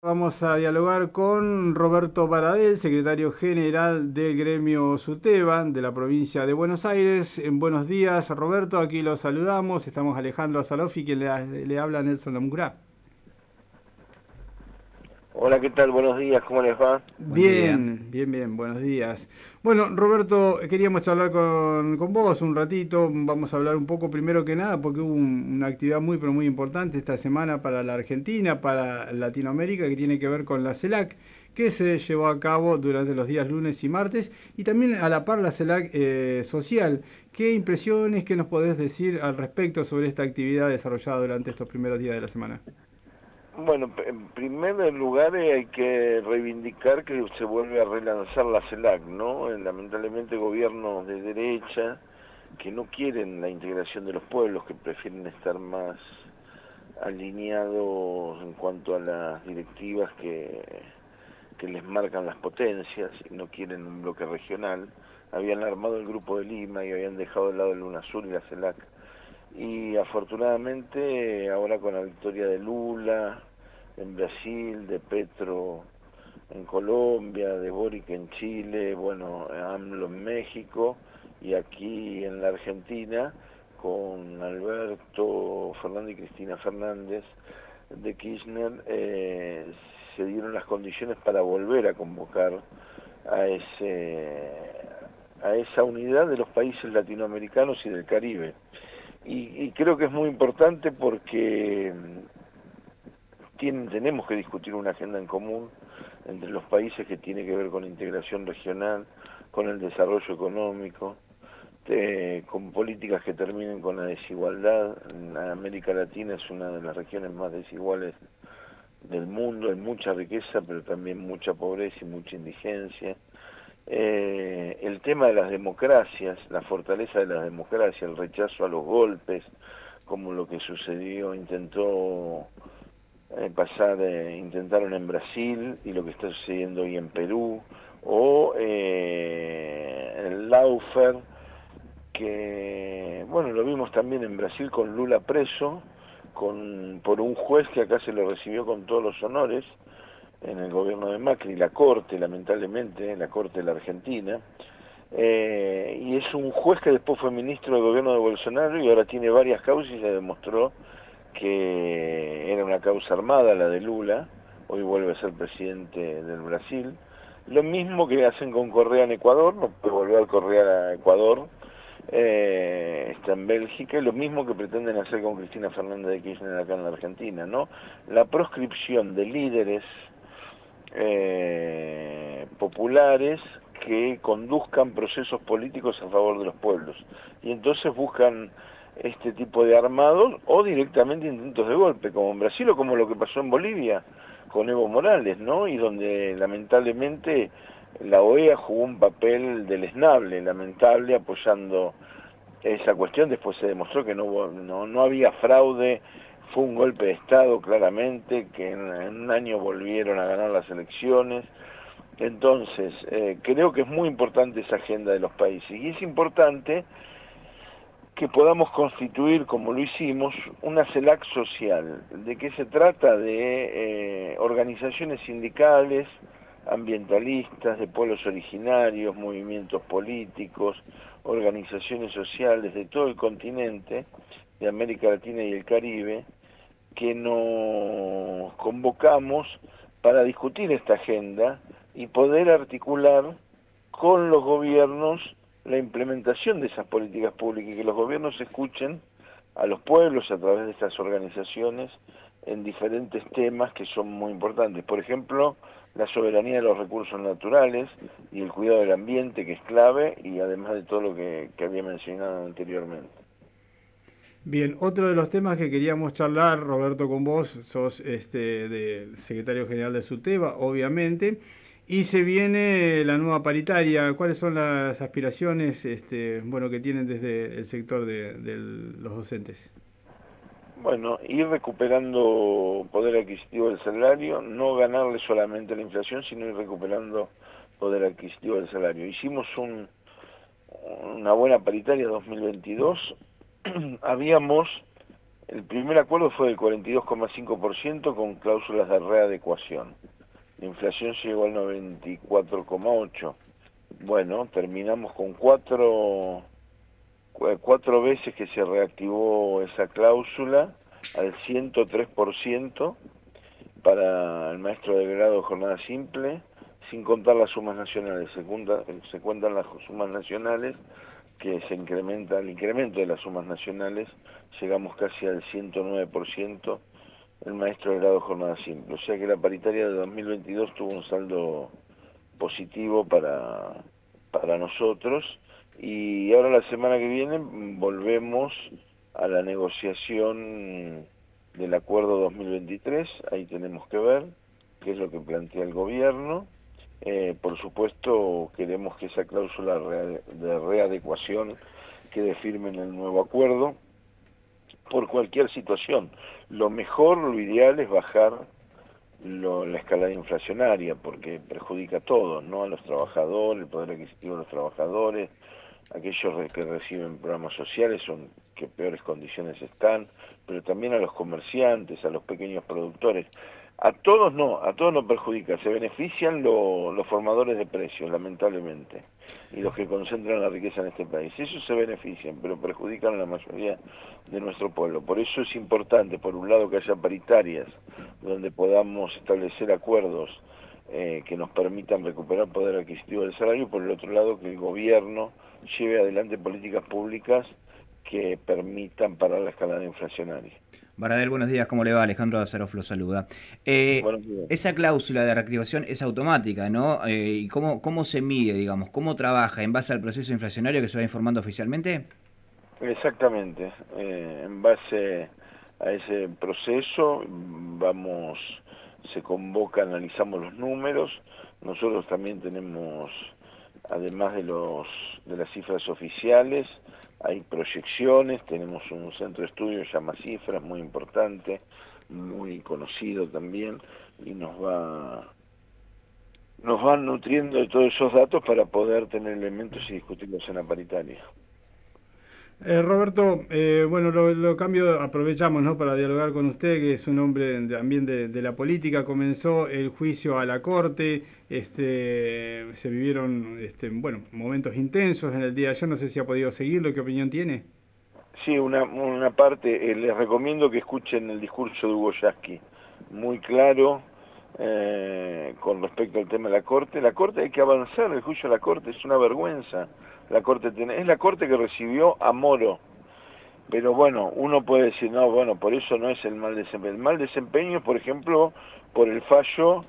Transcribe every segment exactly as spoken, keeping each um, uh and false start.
Vamos a dialogar con Roberto Baradel, secretario general del gremio SUTEBA de la provincia de Buenos Aires. En buenos días, Roberto, aquí lo saludamos. Estamos Alejandro Azalofi, quien le, le habla a Nelson Lamurá. Hola, ¿qué tal? Buenos días, ¿cómo les va? Buen día. Bien, bien, bien, buenos días. Bueno, Roberto, queríamos charlar con, con vos un ratito. Vamos a hablar un poco primero que nada, porque hubo un- una actividad muy, pero muy importante esta semana para la Argentina, para Latinoamérica, que tiene que ver con la CELAC, que se llevó a cabo durante los días lunes y martes, y también a la par la CELAC eh, social. ¿Qué impresiones, qué nos podés decir al respecto sobre esta actividad desarrollada durante estos primeros días de la semana? Bueno, p- en primer lugar eh, hay que reivindicar que se vuelve a relanzar la CELAC, ¿no? Eh, Lamentablemente gobiernos de derecha que no quieren la integración de los pueblos, que prefieren estar más alineados en cuanto a las directivas que, que les marcan las potencias y no quieren un bloque regional. Habían armado el Grupo de Lima y habían dejado de lado el UNASUR y la CELAC. Y afortunadamente ahora con la victoria de Lula en Brasil, de Petro en Colombia, de Boric en Chile, bueno, AMLO en México y aquí en la Argentina con Alberto Fernández y Cristina Fernández de Kirchner, eh, se dieron las condiciones para volver a convocar a ese a esa unidad de los países latinoamericanos y del Caribe. Y, y creo que es muy importante porque tienen, tenemos que discutir una agenda en común entre los países que tiene que ver con la integración regional, con el desarrollo económico, eh, con políticas que terminen con la desigualdad. La América Latina es una de las regiones más desiguales del mundo, hay mucha riqueza, pero también mucha pobreza y mucha indigencia. Eh, el tema de las democracias, la fortaleza de las democracias, el rechazo a los golpes, como lo que sucedió, intentó eh, pasar, eh, intentaron en Brasil y lo que está sucediendo hoy en Perú, o eh, el Laufer, que bueno, lo vimos también en Brasil con Lula preso, con, por un juez que acá se lo recibió con todos los honores, en el gobierno de Macri, la Corte, lamentablemente, la Corte de la Argentina, eh, y es un juez que después fue ministro del gobierno de Bolsonaro y ahora tiene varias causas y se demostró que era una causa armada la de Lula, hoy vuelve a ser presidente del Brasil. Lo mismo que hacen con Correa en Ecuador, no puede volver a Correa a Ecuador, eh, está en Bélgica, y lo mismo que pretenden hacer con Cristina Fernández de Kirchner acá en la Argentina, ¿no? La proscripción de líderes eh, populares que conduzcan procesos políticos a favor de los pueblos. Y entonces buscan este tipo de armados o directamente intentos de golpe, como en Brasil o como lo que pasó en Bolivia con Evo Morales, ¿no? Y donde lamentablemente la O E A jugó un papel deleznable, lamentable, apoyando esa cuestión. Después se demostró que no, hubo, no, no había fraude, fue un golpe de Estado claramente, que en, en un año volvieron a ganar las elecciones. Entonces, eh, creo que es muy importante esa agenda de los países y es importante que podamos constituir, como lo hicimos, una CELAC social. ¿De qué se trata? De eh, organizaciones sindicales, ambientalistas, de pueblos originarios, movimientos políticos, organizaciones sociales de todo el continente, de América Latina y el Caribe, que nos convocamos para discutir esta agenda y poder articular con los gobiernos la implementación de esas políticas públicas y que los gobiernos escuchen a los pueblos a través de estas organizaciones en diferentes temas que son muy importantes. Por ejemplo, la soberanía de los recursos naturales y el cuidado del ambiente, que es clave, y además de todo lo que, que había mencionado anteriormente. Bien, otro de los temas que queríamos charlar, Roberto, con vos, sos este, del secretario general de SUTEBA, obviamente, y se viene la nueva paritaria. ¿Cuáles son las aspiraciones este, bueno, que tienen desde el sector de, de los docentes? Bueno, ir recuperando poder adquisitivo del salario, no ganarle solamente a la inflación, sino ir recuperando poder adquisitivo del salario. Hicimos un, una buena paritaria dos mil veintidós, habíamos El primer acuerdo fue del cuarenta y dos coma cinco por ciento con cláusulas de readecuación. La inflación llegó al noventa y cuatro coma ocho por ciento. Bueno, terminamos con cuatro, cuatro veces que se reactivó esa cláusula al ciento tres por ciento para el maestro de grado de jornada simple, sin contar las sumas nacionales. Se, cuenta, se cuentan las sumas nacionales, que se incrementa, el incremento de las sumas nacionales, llegamos casi al ciento nueve por ciento el maestro de grado de jornada simple. O sea que la paritaria de dos mil veintidós tuvo un saldo positivo para, para nosotros, y ahora la semana que viene volvemos a la negociación del acuerdo dos mil veintitrés, ahí tenemos que ver qué es lo que plantea el gobierno. Eh, por supuesto queremos que esa cláusula de readecuación quede firme en el nuevo acuerdo por cualquier situación. Lo mejor, lo ideal es bajar lo, la escalada inflacionaria, porque perjudica a todos, ¿no? A los trabajadores, el poder adquisitivo de los trabajadores, aquellos que reciben programas sociales son que peores condiciones están, pero también a los comerciantes, a los pequeños productores. A todos no, a todos no perjudica, se benefician lo, los formadores de precios, lamentablemente, y los que concentran la riqueza en este país. Esos se benefician, pero perjudican a la mayoría de nuestro pueblo. Por eso es importante, por un lado, que haya paritarias, donde podamos establecer acuerdos eh, que nos permitan recuperar poder adquisitivo del salario, y por el otro lado, que el gobierno lleve adelante políticas públicas que permitan parar la escalada inflacionaria. Baradel, buenos días, ¿cómo le va? Alejandro Azaroff lo saluda. Eh, esa cláusula de reactivación es automática, ¿no? Eh, ¿Y cómo, cómo se mide, digamos? ¿Cómo trabaja? ¿En base al proceso inflacionario que se va informando oficialmente? Exactamente. Eh, en base a ese proceso vamos, se convoca, analizamos los números. Nosotros también tenemos, además de los de las cifras oficiales, hay proyecciones, tenemos un centro de estudio que llama Cifras, muy importante, muy conocido también, y nos va nos van nutriendo de todos esos datos para poder tener elementos y discutirlos en la paritaria. Eh, Roberto, eh, bueno, lo, lo cambio, aprovechamos, ¿no?, para dialogar con usted, que es un hombre de, también de, de la política. Comenzó el juicio a la Corte, este, se vivieron este, bueno, momentos intensos en el día de ayer, no sé si ha podido seguirlo, ¿qué opinión tiene? Sí, una, una parte, eh, les recomiendo que escuchen el discurso de Hugo Yasky, muy claro eh, con respecto al tema de la Corte. La Corte hay que avanzar, el juicio a la Corte es una vergüenza. La Corte tiene, es la Corte que recibió a Moro, pero bueno, uno puede decir, no, bueno, por eso no es el mal desempeño. El mal desempeño, por ejemplo, por el fallo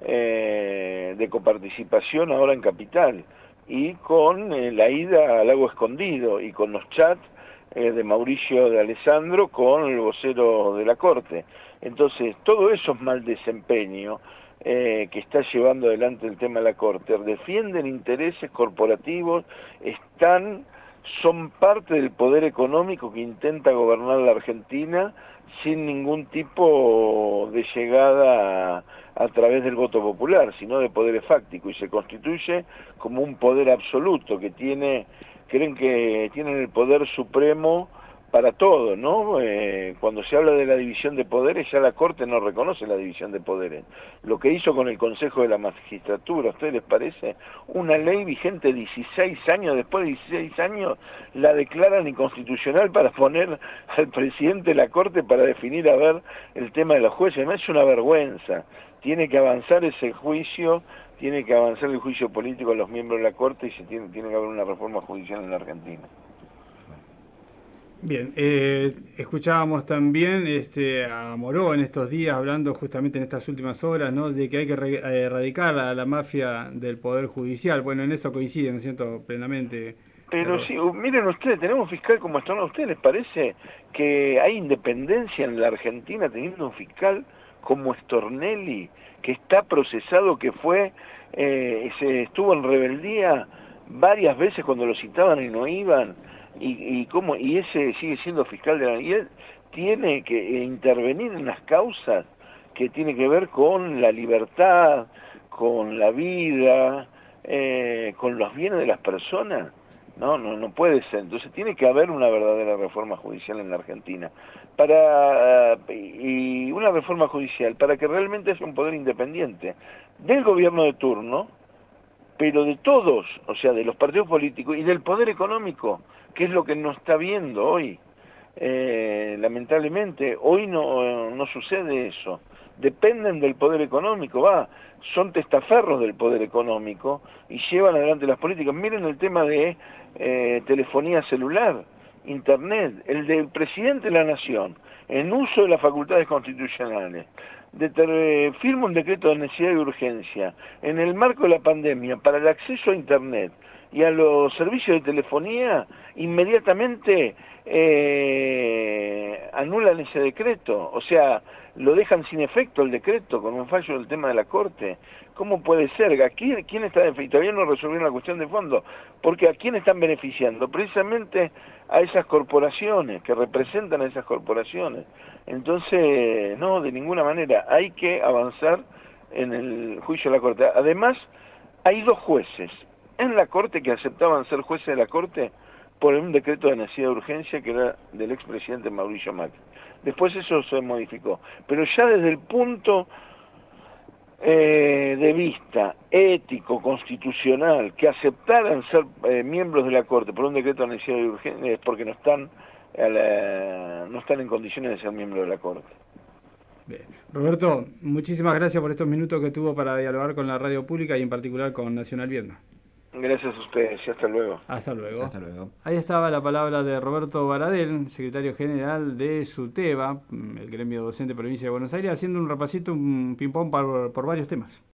eh, de coparticipación ahora en Capital, y con eh, la ida al Lago Escondido, y con los chats eh, de Mauricio de Alessandro con el vocero de la Corte. Entonces, todo eso es mal desempeño. Eh, que está llevando adelante el tema de la Corte, defienden intereses corporativos, están, son parte del poder económico que intenta gobernar la Argentina sin ningún tipo de llegada a, a través del voto popular, sino de poderes fácticos, y se constituye como un poder absoluto que tiene, creen que tienen el poder supremo para todo, ¿no? Eh, cuando se habla de la división de poderes, ya la Corte no reconoce la división de poderes. Lo que hizo con el Consejo de la Magistratura, ¿a ustedes les parece? Una ley vigente dieciséis años, después de dieciséis años, la declaran inconstitucional para poner al presidente de la Corte para definir, a ver, el tema de los jueces. Me es una vergüenza. Tiene que avanzar ese juicio, tiene que avanzar el juicio político a los miembros de la Corte, y se tiene, tiene que haber una reforma judicial en la Argentina. Bien, eh, escuchábamos también este, a Moró en estos días hablando justamente en estas últimas horas, ¿no?, de que hay que re, eh, erradicar a la mafia del Poder Judicial. Bueno, en eso coinciden, ¿no es cierto?, plenamente. Pero sí, miren ustedes, tenemos un fiscal como Stornelli. ¿A ustedes les parece que hay independencia en la Argentina teniendo un fiscal como Stornelli, que está procesado, que fue, eh, se estuvo en rebeldía varias veces cuando lo citaban y no iban? Y, y cómo y ese sigue siendo fiscal de la, y él tiene que intervenir en las causas que tiene que ver con la libertad, con la vida, eh, con los bienes de las personas. No, no, no puede ser. Entonces tiene que haber una verdadera reforma judicial en la Argentina. Para y una reforma judicial para que realmente sea un poder independiente del gobierno de turno, pero de todos, o sea, de los partidos políticos y del poder económico, que es lo que no está viendo hoy. Eh, lamentablemente, hoy no, no sucede eso. Dependen del poder económico, va, son testaferros del poder económico y llevan adelante las políticas. Miren el tema de eh, telefonía celular, internet, el del presidente de la Nación, en uso de las facultades constitucionales, de ter, firma un decreto de necesidad y urgencia en el marco de la pandemia para el acceso a internet y a los servicios de telefonía, inmediatamente eh, anulan ese decreto, o sea, lo dejan sin efecto el decreto con un fallo del tema de la Corte. ¿Cómo puede ser? ¿Aquí quién está y todavía no resolvieron la cuestión de fondo? Porque ¿a quién están beneficiando? Precisamente a esas corporaciones, que representan a esas corporaciones. Entonces, no, de ninguna manera, hay que avanzar en el juicio de la Corte. Además, hay dos jueces en la Corte que aceptaban ser jueces de la Corte por un decreto de necesidad de urgencia que era del expresidente Mauricio Macri. Después eso se modificó. Pero ya desde el punto eh, de vista ético, constitucional, que aceptaran ser eh, miembros de la Corte por un decreto de necesidad de urgencia es porque no están, a la, no están en condiciones de ser miembros de la Corte. Bien. Roberto, muchísimas gracias por estos minutos que tuvo para dialogar con la radio pública y en particular con Nacional Viedma. Gracias a ustedes y hasta luego. Hasta luego. Hasta luego. Ahí estaba la palabra de Roberto Baradel, secretario general de SUTEBA, el gremio docente de Provincia de Buenos Aires, haciendo un repasito, un ping-pong por, por varios temas.